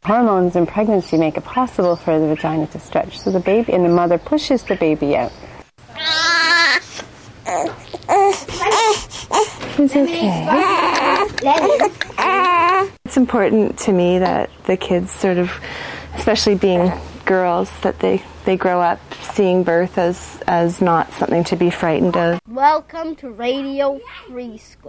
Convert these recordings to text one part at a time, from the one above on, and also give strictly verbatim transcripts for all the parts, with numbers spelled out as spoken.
Hormones in pregnancy make it possible for the vagina to stretch, so the baby and the mother pushes the baby out. It's okay. It's important to me that the kids sort of, especially being girls, that they, they grow up seeing birth as, as not something to be frightened of. Welcome to Radio Free School.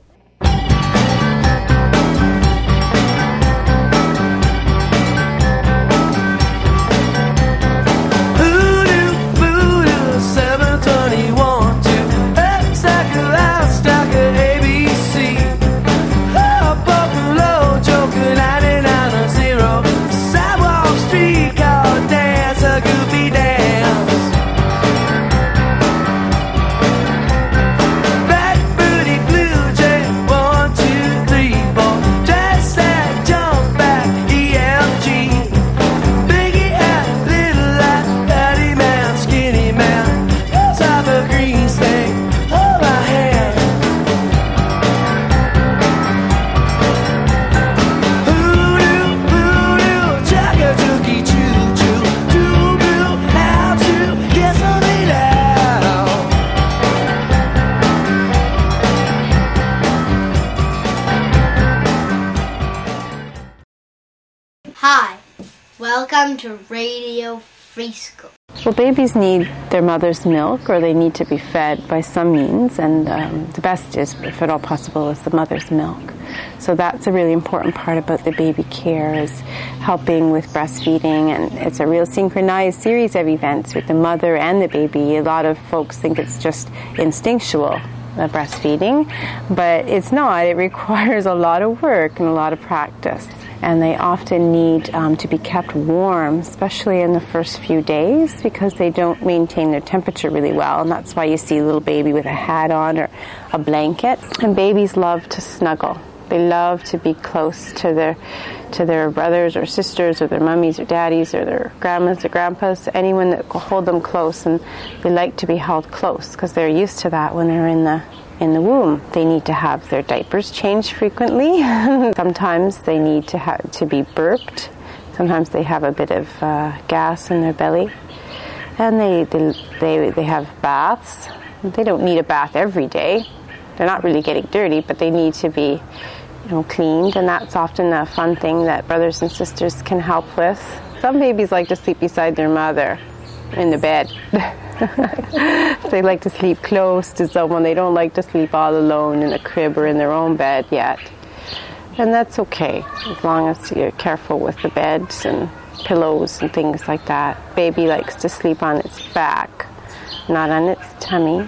Hi, welcome to Radio Free School. Well, babies need their mother's milk, or they need to be fed by some means, and um, the best is, if at all possible, is the mother's milk. So that's a really important part about the baby care, is helping with breastfeeding, and it's a real synchronized series of events with the mother and the baby. A lot of folks think it's just instinctual, uh, breastfeeding, but it's not. It requires a lot of work and a lot of practice. And they often need um, to be kept warm, especially in the first few days, because they don't maintain their temperature really well. And that's why you see a little baby with a hat on or a blanket. And babies love to snuggle. They love to be close to their to their brothers or sisters or their mummies or daddies or their grandmas or grandpas, anyone that will hold them close. And they like to be held close because they're used to that when they're in the in the womb. They need to have their diapers changed frequently. Sometimes they need to have to be burped. Sometimes they have a bit of uh, gas in their belly, and they, they they they have baths. They don't need a bath every day. They're not really getting dirty, but they need to be, you know, cleaned, and that's often a fun thing that brothers and sisters can help with. Some babies like to sleep beside their mother in the bed. They like to sleep close to someone. They don't like to sleep all alone in a crib or in their own bed yet. And that's okay, as long as you're careful with the beds and pillows and things like that. Baby likes to sleep on its back, not on its tummy.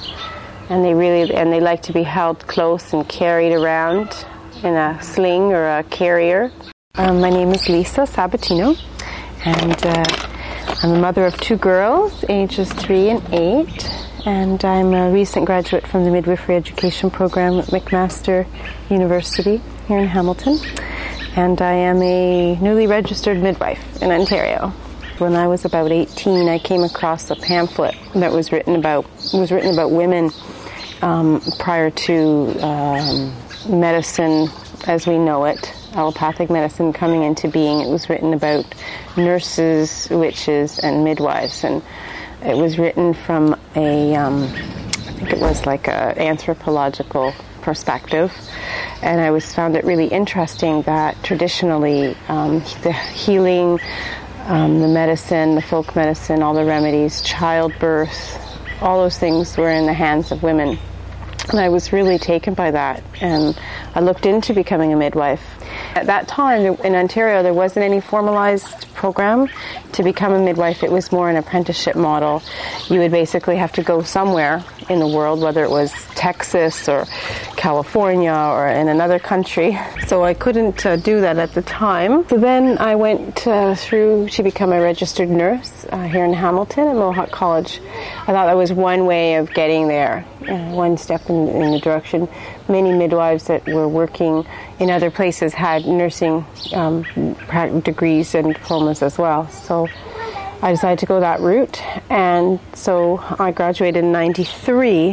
And they really, and they like to be held close and carried around in a sling or a carrier. Um, my name is Lisa Sabatino, and uh, I'm a mother of two girls, ages three and eight, and I'm a recent graduate from the midwifery education program at McMaster University here in Hamilton, and I am a newly registered midwife in Ontario. When I was about eighteen, I came across a pamphlet that was written about was written about women um, prior to um, medicine as we know it, allopathic medicine coming into being. It was written about nurses, witches, and midwives, and it was written from a, um, I think it was like a anthropological perspective, and I was found it really interesting that traditionally um, the healing, um, the medicine, the folk medicine, all the remedies, childbirth, all those things were in the hands of women. And I was really taken by that, and I looked into becoming a midwife. At that time, in Ontario, there wasn't any formalized program to become a midwife. It was more an apprenticeship model. You would basically have to go somewhere in the world, whether it was Texas or California or in another country. So I couldn't uh, do that at the time. So then I went uh, through to become a registered nurse uh, here in Hamilton at Mohawk College. I thought that was one way of getting there, uh, one step in, in the direction. Many midwives that were working in other places had nursing um, degrees and diplomas as well. So I decided to go that route, and so I graduated in ninety-three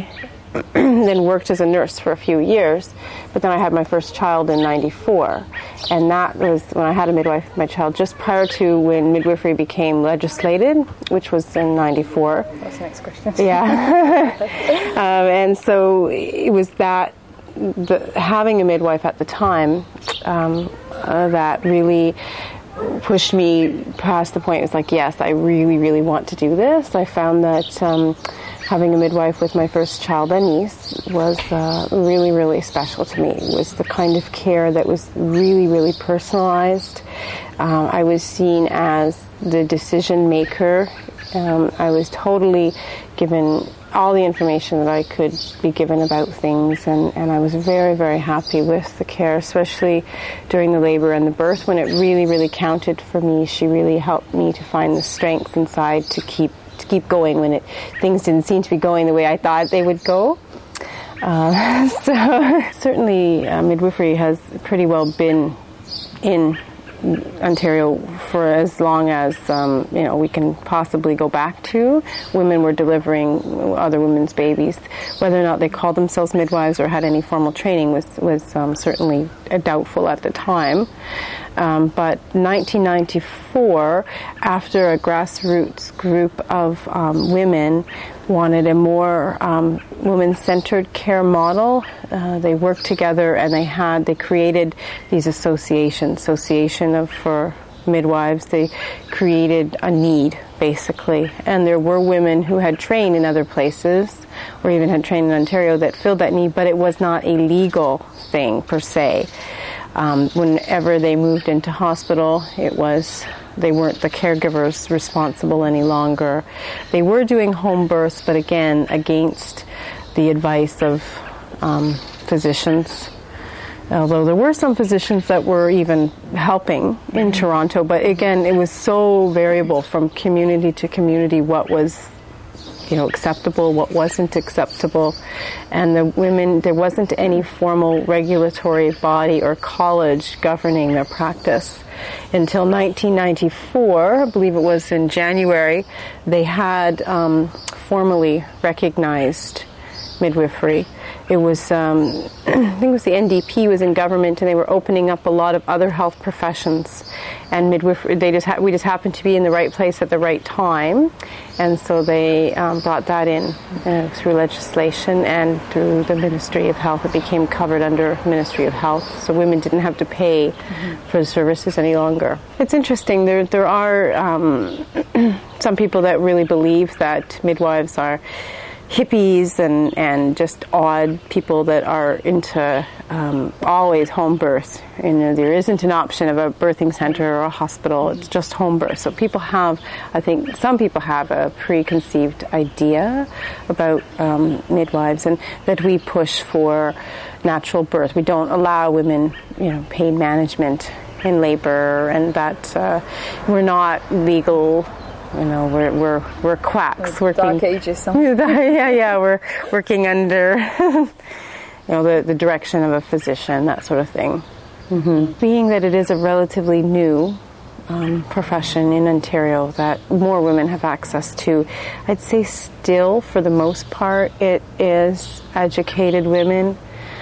then worked as a nurse for a few years. But then I had my first child in ninety-four. And that was when I had a midwife with my child, just prior to when midwifery became legislated, which was in ninety-four. That's the next question. Yeah. um, and so it was that, the, having a midwife at the time, um, uh, that really pushed me past the point. It was like, yes, I really, really want to do this. I found that um, having a midwife with my first child, Anise, was uh, really, really special to me. It was the kind of care that was really, really personalized. Um, I was seen as the decision maker. Um, I was totally given all the information that I could be given about things, and, and I was very, very happy with the care, especially during the labor and the birth, when it really, really counted for me. She really helped me to find the strength inside to keep to keep going when it things didn't seem to be going the way I thought they would go. Uh, so certainly uh, midwifery has pretty well been in Ontario for as long as um, you know we can possibly go back to. Women were delivering other women's babies. Whether or not they called themselves midwives or had any formal training was was um, certainly doubtful at the time. Um, but nineteen ninety-four, after a grassroots group of um, women wanted a more um, women-centered care model, uh, they worked together and they had they created these associations, Association of for Midwives. They created a need, basically, and there were women who had trained in other places or even had trained in Ontario that filled that need, but it was not a legal thing per se. Um, whenever they moved into hospital, it was they weren't the caregivers responsible any longer. They were doing home births, but again, against the advice of um, physicians. Although there were some physicians that were even helping in Toronto, but again, it was so variable from community to community what was, you know, acceptable, what wasn't acceptable. And the women, there wasn't any formal regulatory body or college governing their practice. Until nineteen ninety-four, I believe it was in January, they had um, formally recognized midwifery. It was, um, I think it was the N D P was in government, and they were opening up a lot of other health professions. And midwifery, they just ha- we just happened to be in the right place at the right time, and so they um, brought that in uh, through legislation and through the Ministry of Health. It became covered under Ministry of Health, so women didn't have to pay mm-hmm. for the services any longer. It's interesting. There, there are um, some people that really believe that midwives are hippies and, and just odd people that are into um, always home birth. You know, there isn't an option of a birthing center or a hospital. It's just home birth. So people have, I think, some people have a preconceived idea about um, midwives, and that we push for natural birth. We don't allow women, you know, pain management in labor, and that uh, we're not legal. You know, we're we're we're quacks like working. Dark ages, something. yeah, yeah, we're working under, you know, the the direction of a physician, that sort of thing. Mm-hmm. Being that it is a relatively new um, profession in Ontario that more women have access to, I'd say still, for the most part, it is educated women,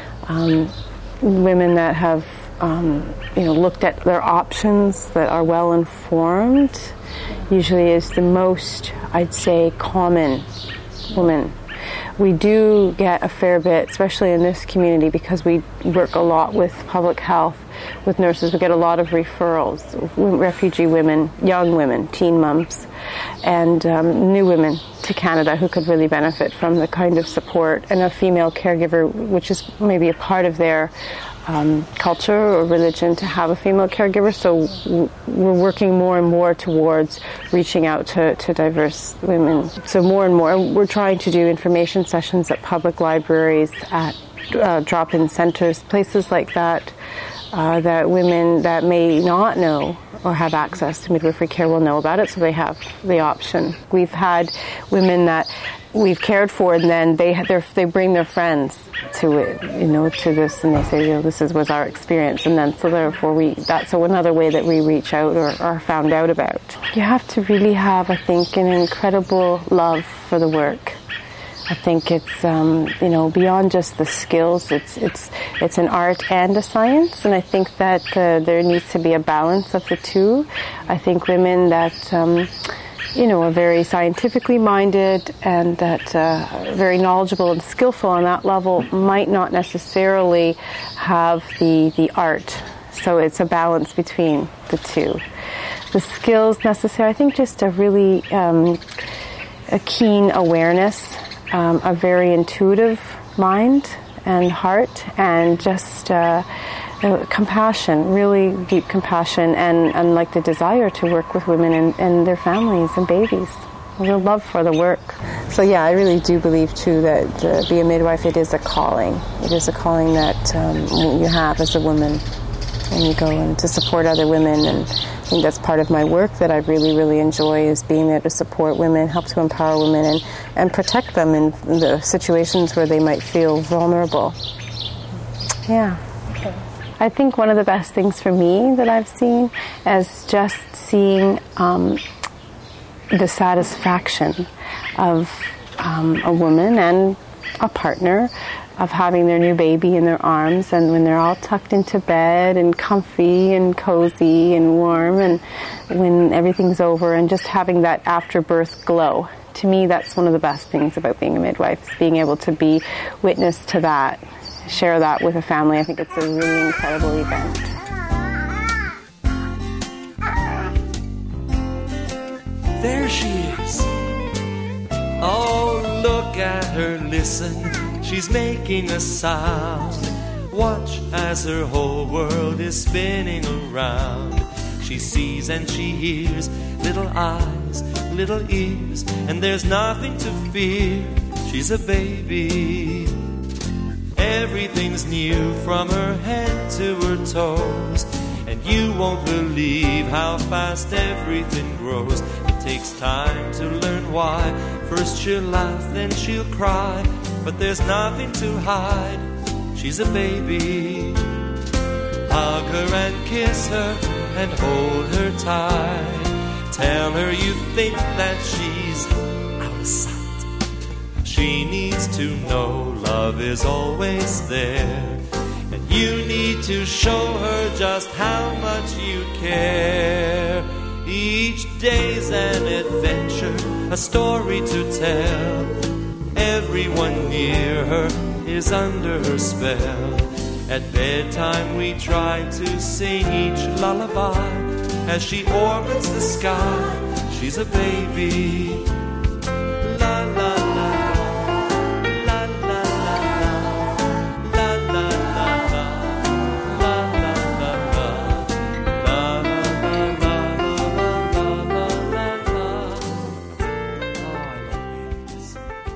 um, women that have, um, you know, looked at their options, that are well informed. Usually is the most, I'd say, common woman. We do get a fair bit, especially in this community, because we work a lot with public health, with nurses. We get a lot of referrals, refugee women, young women, teen mums, and um, new women to Canada who could really benefit from the kind of support, and a female caregiver, which is maybe a part of their Um, culture or religion to have a female caregiver. So w- we're working more and more towards reaching out to, to diverse women. So more and more we're trying to do information sessions at public libraries, at uh, drop-in centers, places like that, uh, that women that may not know or have access to midwifery care will know about it, so they have the option. We've had women that we've cared for, and then they they bring their friends to it, you know, to this, and they say, you know, this is, was our experience, and then so therefore we that's another way that we reach out or are found out about. You have to really have, I think, an incredible love for the work. I think it's, um, you know, beyond just the skills. It's it's it's an art and a science, and I think that uh, there needs to be a balance of the two. I think women that, um, you know, are very scientifically minded and that uh, are very knowledgeable and skillful on that level might not necessarily have the the art. So it's a balance between the two. The skills necessary, I think, just a really um, a keen awareness. Um, a very intuitive mind and heart, and just uh, uh, compassion, really deep compassion, and, and like the desire to work with women and, and their families and babies. The love for the work. So yeah, I really do believe too that uh, be a midwife, it is a calling. It is a calling that um, you have as a woman, and you go and to support other women. And I think that's part of my work that I really, really enjoy, is being there to support women, help to empower women, and, and protect them in the situations where they might feel vulnerable. Yeah. Okay. I think one of the best things for me that I've seen is just seeing um, the satisfaction of um, a woman and a partner of having their new baby in their arms, and when they're all tucked into bed and comfy and cozy and warm, and when everything's over, and just having that after-birth glow. To me, that's one of the best things about being a midwife, is being able to be witness to that, share that with a family. I think it's a really incredible event. There she is. Oh, look at her, listen. She's making a sound. Watch as her whole world is spinning around. She sees and she hears, little eyes, little ears, and there's nothing to fear. She's a baby. Everything's new from her head to her toes, and you won't believe how fast everything grows. It takes time to learn why. First she'll laugh, then she'll cry, but there's nothing to hide. She's a baby. Hug her and kiss her and hold her tight. Tell her you think that she's out of sight. She needs to know love is always there, and you need to show her just how much you care. Each day's an adventure, a story to tell. Everyone near her is under her spell. At bedtime we try to sing each lullaby. As she orbits the sky, she's a baby. La la la, la la la la, la la la la, la la la la, la la la la, la la la. Oh, I love babies.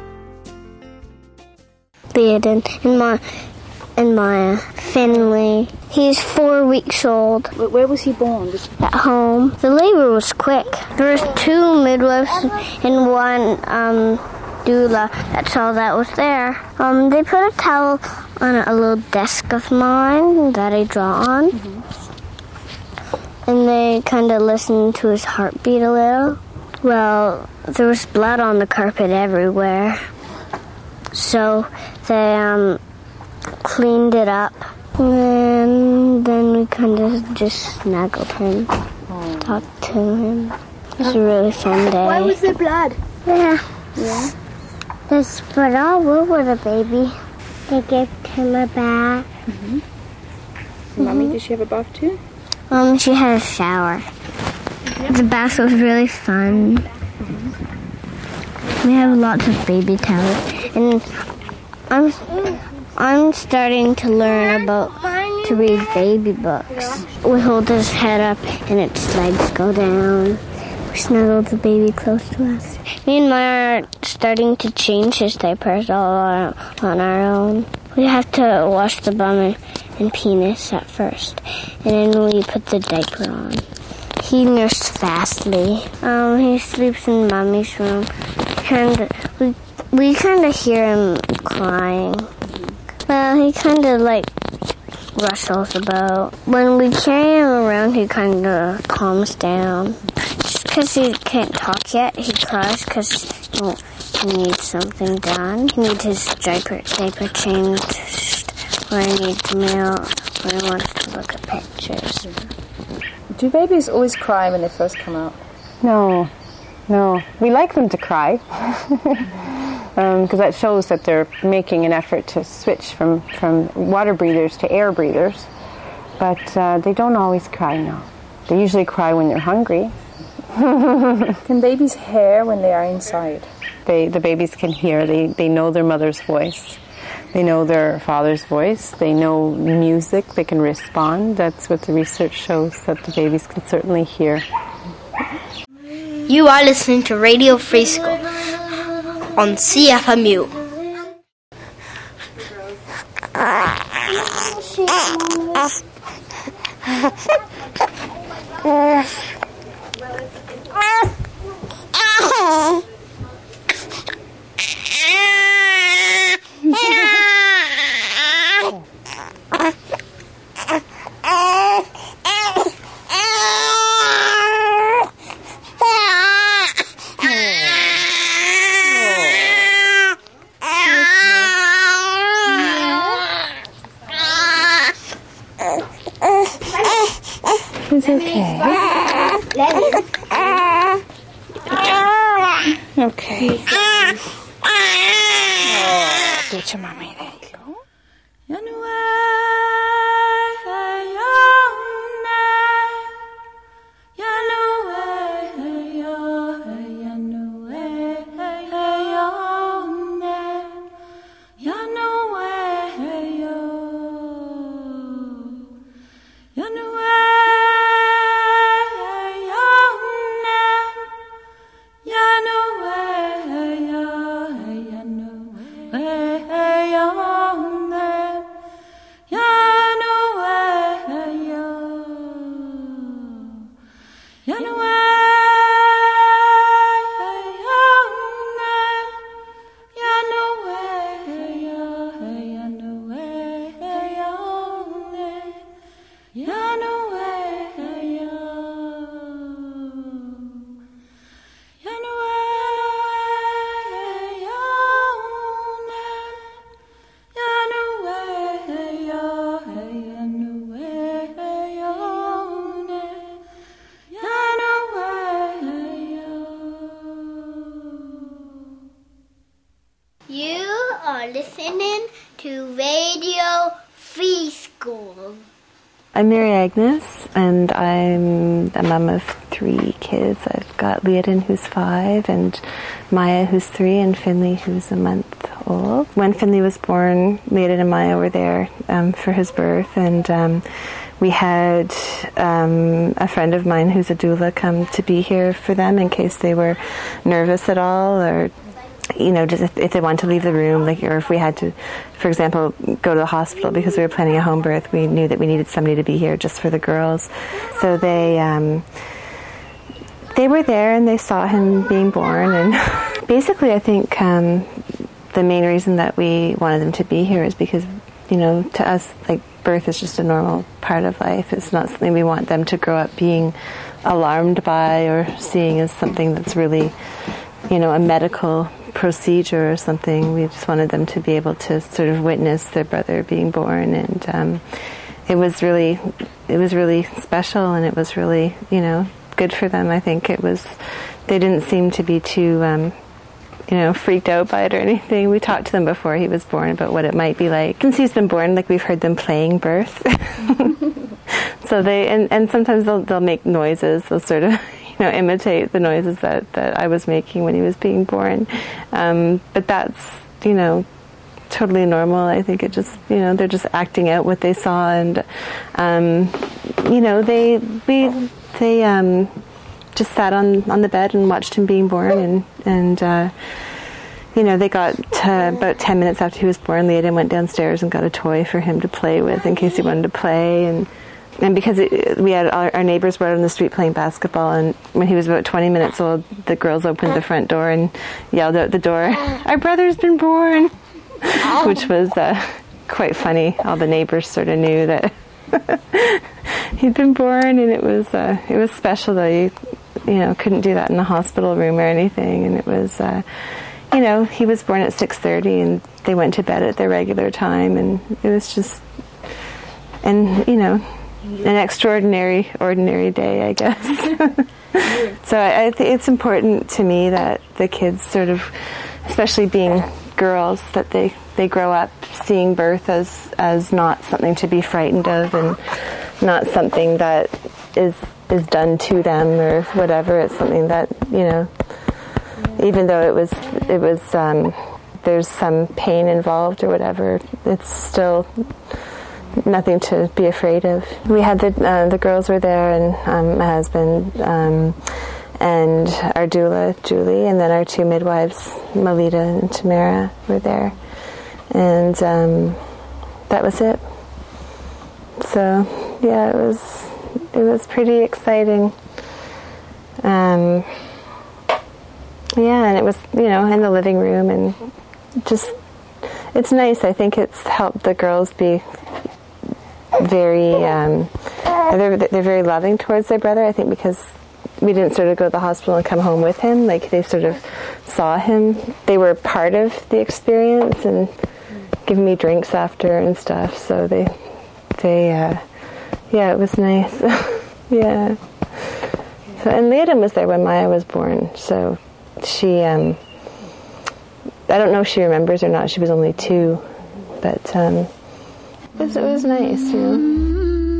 Theoden and my and Maya Finley. He's four weeks old. Where was he born? At home. The labor was quick. There was two midwives and one um, doula. That's all that was there. Um, they put a towel on a little desk of mine that I draw on, mm-hmm. and they kind of listened to his heartbeat a little. Well, there was blood on the carpet everywhere, so they um. cleaned it up, and then we kind of just snuggled him, oh. talked to him. It was a really fun day. Why was there blood? Yeah. Yeah. There's blood all over the baby. They gave him a bath. Mm-hmm. Mm-hmm. Mommy, did she have a bath too? Um, she had a shower. Mm-hmm. The bath was really fun. Mm-hmm. We have lots of baby towels, and I'm. I'm starting to learn about to read baby books. We hold his head up and its legs go down. We snuggle the baby close to us. Me and Maya are starting to change his diapers all on our own. We have to wash the bum and penis at first, and then we put the diaper on. He nurses fastly. Um, he sleeps in Mommy's room. And we we kind of hear him crying. Well, he kind of, like, rustles about. When we carry him around, he kind of calms down. Just because he can't talk yet, he cries because he he needs something done. He needs his diaper, diaper changed, or he needs mail, or he wants to look at pictures. Do babies always cry when they first come out? No, no. We like them to cry because um, that shows that they're making an effort to switch from, from water breathers to air breathers. But uh, they don't always cry, no. They usually cry when they're hungry. Can babies hear when they are inside? They, the babies can hear. They, they know their mother's voice. They know their father's voice. They know music. They can respond. That's what the research shows, that the babies can certainly hear. You are listening to Radio Free School on C F M U. It's okay. Okay. Oh, do it to mommy. There you go. Listening to Radio Free School. I'm Mary Agnes, and I'm a mum of three kids. I've got Leodin, who's five, and Maya, who's three, and Finley, who's a month old. When Finley was born, Leodin and Maya were there um, for his birth, and um, we had um, a friend of mine who's a doula come to be here for them in case they were nervous at all, or you know, just if, if they wanted to leave the room, like, or if we had to, for example, go to the hospital because we were planning a home birth, we knew that we needed somebody to be here just for the girls. So they um, they were there and they saw him being born. And basically, I think um, the main reason that we wanted them to be here is because, you know, to us, like, birth is just a normal part of life. It's not something we want them to grow up being alarmed by or seeing as something that's really, you know, a medical procedure or something. We just wanted them to be able to sort of witness their brother being born, and um, it was really, it was really special, and it was really, you know, good for them. I think it was. They didn't seem to be too, um, you know, freaked out by it or anything. We talked to them before he was born about what it might be like. Since he's been born, like, we've heard them playing birth. So they and, and sometimes they'll they'll make noises. They'll sort of, you know, imitate the noises that, that I was making when he was being born. Um, but that's, you know, totally normal. I think it just, you know, they're just acting out what they saw, and um, you know, they we they um, just sat on, on the bed and watched him being born, and and uh, you know, they got to about ten minutes after he was born, Leodin went downstairs and got a toy for him to play with in case he wanted to play. And And because it, we had our, our neighbors were out on the street playing basketball, and when he was about twenty minutes old, the girls opened the front door and yelled out the door, "Our brother's been born," which was uh, quite funny. All the neighbors sort of knew that he'd been born, and it was uh, it was special though. You, you know, couldn't do that in the hospital room or anything, and it was, uh, you know, he was born at six thirty, and they went to bed at their regular time, and it was just, and, you know, an extraordinary, ordinary day, I guess. So I, I think it's important to me that the kids sort of, especially being girls, that they, they grow up seeing birth as, as not something to be frightened of, and not something that is is done to them or whatever. It's something that, you know, even though it was it was um, there's some pain involved or whatever, it's still nothing to be afraid of. We had the uh, the girls were there, and um, my husband um, and our doula Julie, and then our two midwives Melita and Tamara were there, and um, that was it. So yeah, it was it was pretty exciting. Um, yeah, and it was, you know, in the living room, and just it's nice. I think it's helped the girls be very um, they're they're very loving towards their brother. I think because we didn't sort of go to the hospital and come home with him. Like, they sort of saw him. They were part of the experience and giving me drinks after and stuff. So they they uh, yeah, it was nice. Yeah. So, and Leodin was there when Maya was born. So she um, I don't know if she remembers or not. She was only two, but. Um, It was, it was nice, you know.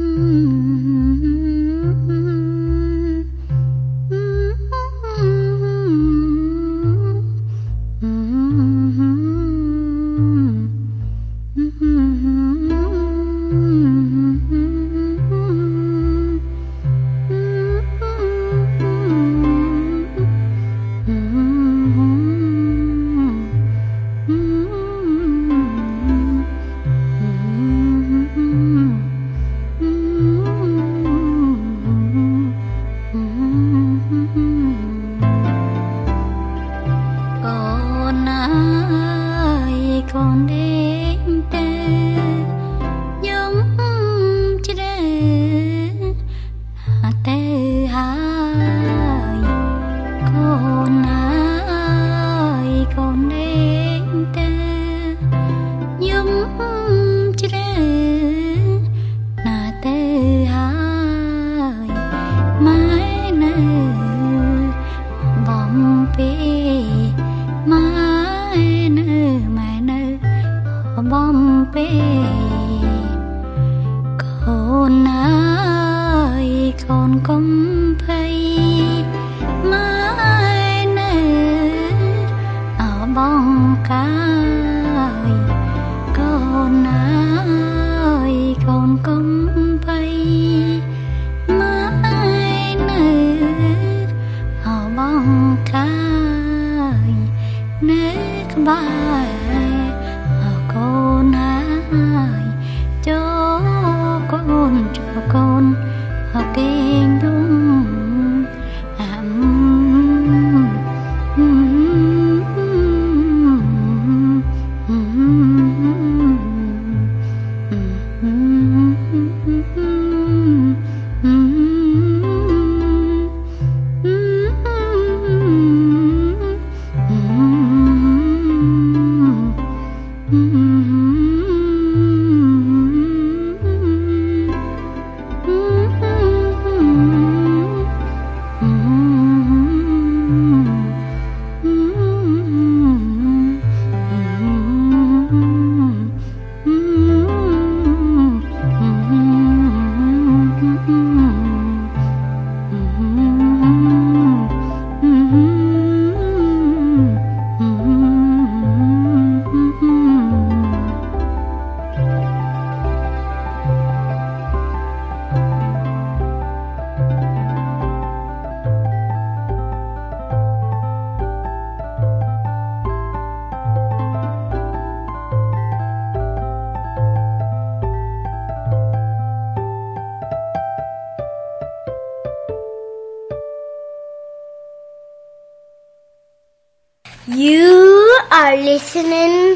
You are listening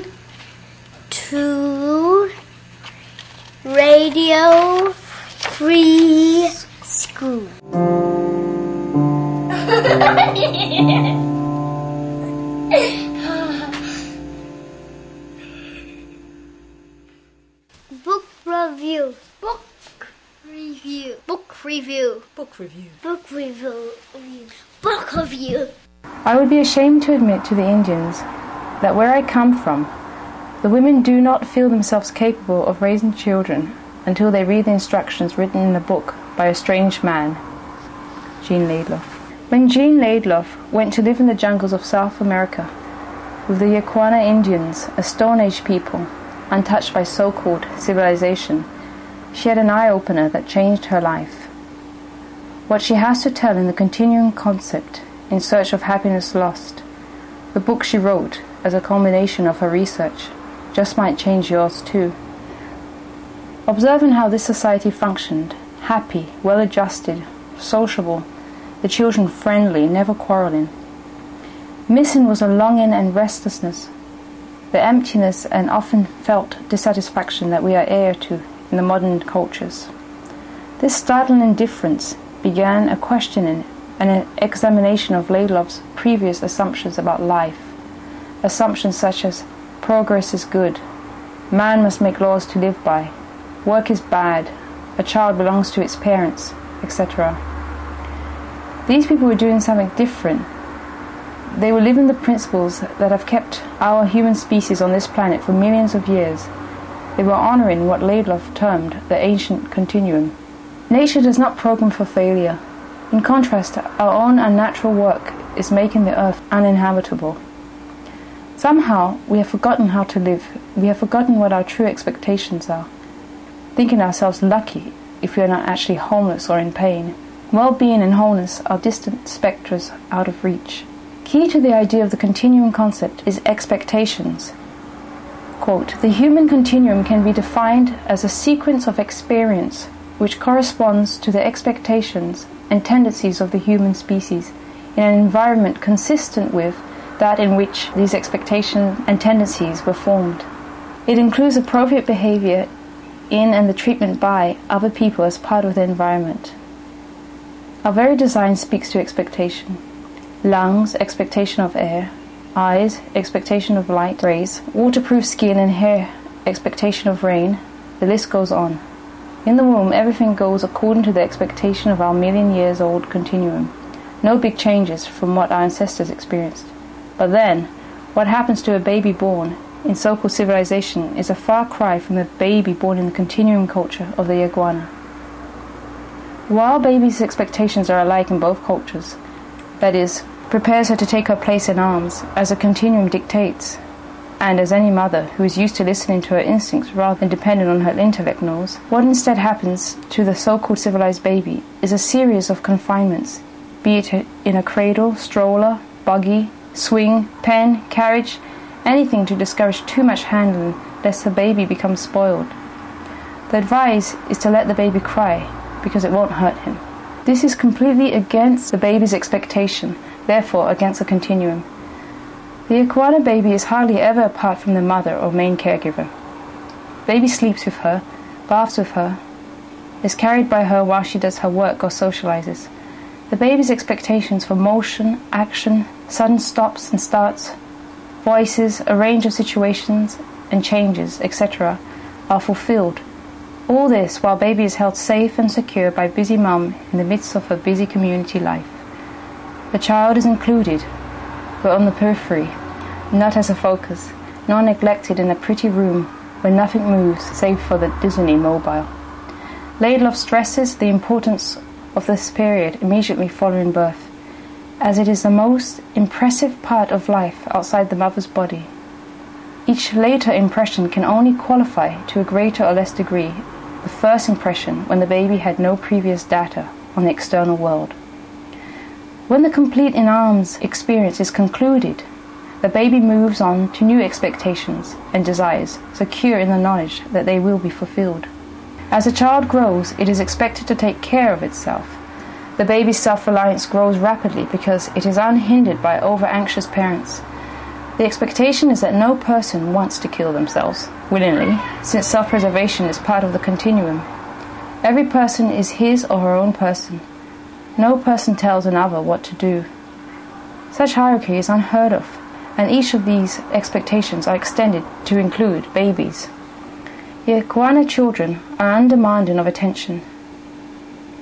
to Radio Free School. review. Book review. Book review. Book review. I would be ashamed to admit to the Indians that where I come from, the women do not feel themselves capable of raising children until they read the instructions written in a book by a strange man. Jean Laidlaw. When Jean Laidlaw went to live in the jungles of South America with the Yaquana Indians, a Stone Age people, untouched by so-called civilization, she had an eye-opener that changed her life. What she has to tell in the continuing concept, In Search of Happiness Lost, the book she wrote as a culmination of her research, just might change yours too. Observing how this society functioned, happy, well-adjusted, sociable, the children friendly, never quarreling. Missing was a longing and restlessness, the emptiness and often felt dissatisfaction that we are heir to in the modern cultures. This startling indifference began a questioning and an examination of Laidlaw's previous assumptions about life, assumptions such as progress is good, man must make laws to live by, work is bad, a child belongs to its parents, et cetera. These people were doing something different. They were living the principles that have kept our human species on this planet for millions of years. They were honoring what Laidlaw termed the ancient continuum. Nature does not program for failure. In contrast, our own unnatural work is making the earth uninhabitable. Somehow, we have forgotten how to live. We have forgotten what our true expectations are, thinking ourselves lucky if we are not actually homeless or in pain. Well-being and wholeness are distant spectres out of reach. Key to the idea of the continuum concept is expectations. Quote, the human continuum can be defined as a sequence of experience which corresponds to the expectations and tendencies of the human species in an environment consistent with that in which these expectations and tendencies were formed. It includes appropriate behavior in and the treatment by other people as part of the environment. Our very design speaks to expectation. Lungs, expectation of air. Eyes, expectation of light rays. Waterproof skin and hair, expectation of rain. The list goes on. In the womb, everything goes according to the expectation of our million years old continuum. No big changes from what our ancestors experienced. But then, what happens to a baby born in so-called civilization is a far cry from the baby born in the continuum culture of the Yaquana. While baby's expectations are alike in both cultures, that is, prepares her to take her place in arms, as the continuum dictates, and as any mother who is used to listening to her instincts rather than dependent on her intellect knows, what instead happens to the so-called civilized baby is a series of confinements, be it in a cradle, stroller, buggy, swing, pen, carriage, anything to discourage too much handling lest the baby becomes spoiled. The advice is to let the baby cry because it won't hurt him. This is completely against the baby's expectation, therefore against the continuum. The Yaquana baby is hardly ever apart from the mother or main caregiver. Baby sleeps with her, baths with her, is carried by her while she does her work or socializes. The baby's expectations for motion, action, sudden stops and starts, voices, a range of situations and changes, et cetera, are fulfilled. All this while baby is held safe and secure by busy mum in the midst of her busy community life. The child is included, but on the periphery, not as a focus, nor neglected in a pretty room where nothing moves save for the dizzily mobile. Laidlaw stresses the importance of this period immediately following birth, as it is the most impressive part of life outside the mother's body. Each later impression can only qualify to a greater or less degree the first impression when the baby had no previous data on the external world. When the complete in arms experience is concluded, the baby moves on to new expectations and desires, secure in the knowledge that they will be fulfilled. As a child grows, it is expected to take care of itself. The baby's self-reliance grows rapidly because it is unhindered by over-anxious parents. The expectation is that no person wants to kill themselves willingly, since self-preservation is part of the continuum. Every person is his or her own person. No person tells another what to do. Such hierarchy is unheard of, and each of these expectations are extended to include babies. Yaquana children are undemanding of attention.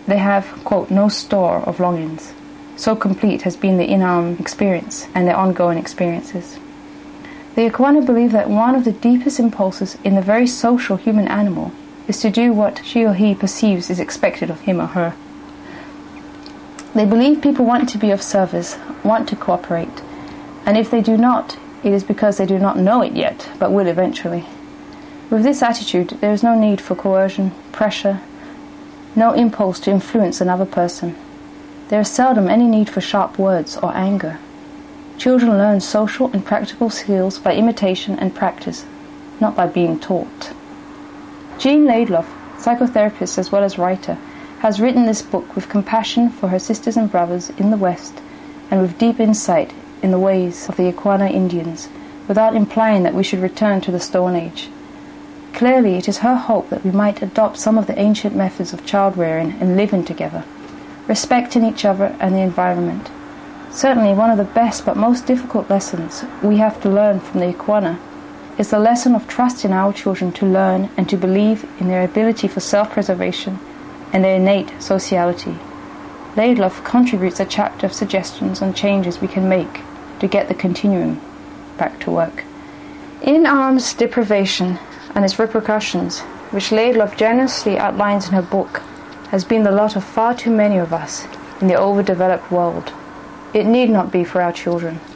they have, quote, no store of longings. So complete has been the in-arm experience and their ongoing experiences. The Ikwana believe that one of the deepest impulses in the very social human animal is to do what she or he perceives is expected of him or her. They believe people want to be of service, want to cooperate, and if they do not, it is because they do not know it yet, but will eventually. With this attitude, there is no need for coercion, pressure, no impulse to influence another person. There is seldom any need for sharp words or anger. Children learn social and practical skills by imitation and practice, not by being taught. Jean Laidlaw, psychotherapist as well as writer, has written this book with compassion for her sisters and brothers in the West and with deep insight in the ways of the Ikwana Indians, without implying that we should return to the Stone Age. Clearly, it is her hope that we might adopt some of the ancient methods of child-rearing and living together, respecting each other and the environment. Certainly, one of the best but most difficult lessons we have to learn from the Ikwana is the lesson of trusting our children to learn and to believe in their ability for self-preservation and their innate sociality. Laidlaw contributes a chapter of suggestions on changes we can make to get the continuum back to work. In Arms Deprivation and its repercussions, which Laidlaw generously outlines in her book, has been the lot of far too many of us in the overdeveloped world. It need not be for our children.